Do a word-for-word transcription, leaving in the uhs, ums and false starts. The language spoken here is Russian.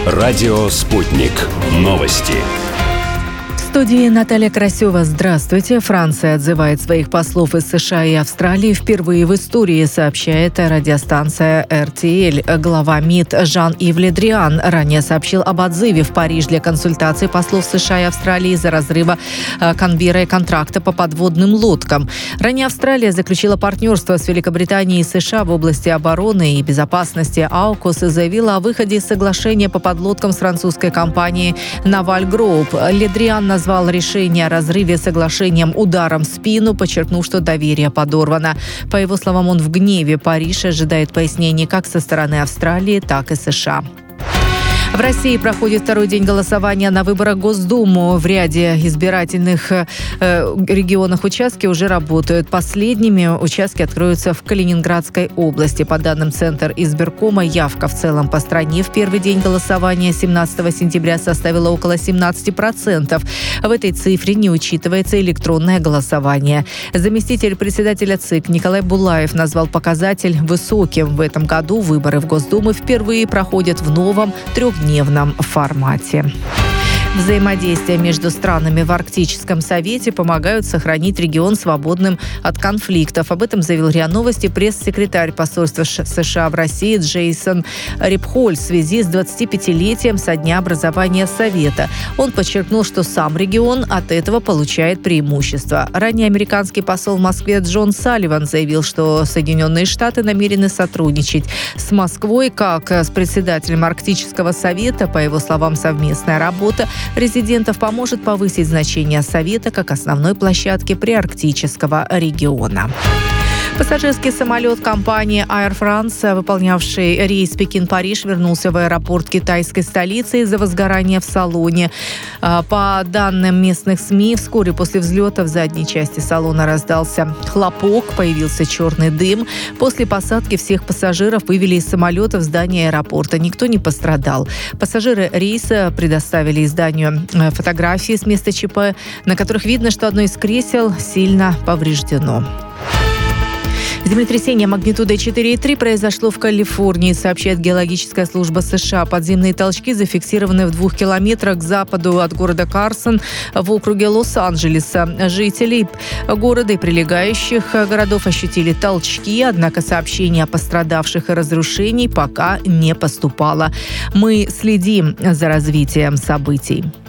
Радио «Спутник». Новости. В студии Наталья Красева. Здравствуйте. Франция отзывает своих послов из США и Австралии впервые в истории, сообщает радиостанция эр ти эл. Глава МИД Жан-Ив Ле Дриан ранее сообщил об отзыве в Париж для консультаций послов США и Австралии из-за разрыва Канберрой контракта по подводным лодкам. Ранее Австралия заключила партнерство с Великобританией и США в области обороны и безопасности. аукус и заявила о выходе из соглашения по подлодкам с французской компанией Naval Group. Ле Дриан назвал назвал решение о разрыве соглашением ударом в спину, подчеркнув, что доверие подорвано. По его словам, он в гневе. Париж ожидает пояснений как со стороны Австралии, так и США. В России проходит второй день голосования на выборах в Госдуму. В ряде избирательных э, регионах участки уже работают. Последними участки откроются в Калининградской области. По данным Центра избиркома, явка в целом по стране в первый день голосования семнадцатого сентября составила около семнадцать процентов. В этой цифре не учитывается электронное голосование. Заместитель председателя ЦИК Николай Булаев назвал показатель высоким. В этом году выборы в Госдуму впервые проходят в новом трехдневном формате. Взаимодействие между странами в Арктическом совете помогают сохранить регион свободным от конфликтов. Об этом заявил РИА Новости пресс-секретарь посольства США в России Джейсон Рипхольц в связи с двадцатипятилетием со дня образования Совета. Он подчеркнул, что сам регион от этого получает преимущество. Ранее американский посол в Москве Джон Салливан заявил, что Соединенные Штаты намерены сотрудничать с Москвой как с председателем Арктического совета. По его словам, совместная работа резидентов поможет повысить значение Совета как основной площадки приарктического региона. Пассажирский самолет компании Air France, выполнявший рейс Пекин-Париж, вернулся в аэропорт китайской столицы из-за возгорания в салоне. По данным местных СМИ, вскоре после взлета в задней части салона раздался хлопок, появился черный дым. После посадки всех пассажиров вывели из самолета в здание аэропорта. Никто не пострадал. Пассажиры рейса предоставили изданию фотографии с места ЧП, на которых видно, что одно из кресел сильно повреждено. Землетрясение магнитудой четыре и три произошло в Калифорнии, сообщает геологическая служба США. Подземные толчки зафиксированы в двух километрах к западу от города Карсон в округе Лос-Анджелеса. Жители города и прилегающих городов ощутили толчки, однако сообщений о пострадавших и разрушений пока не поступало. Мы следим за развитием событий.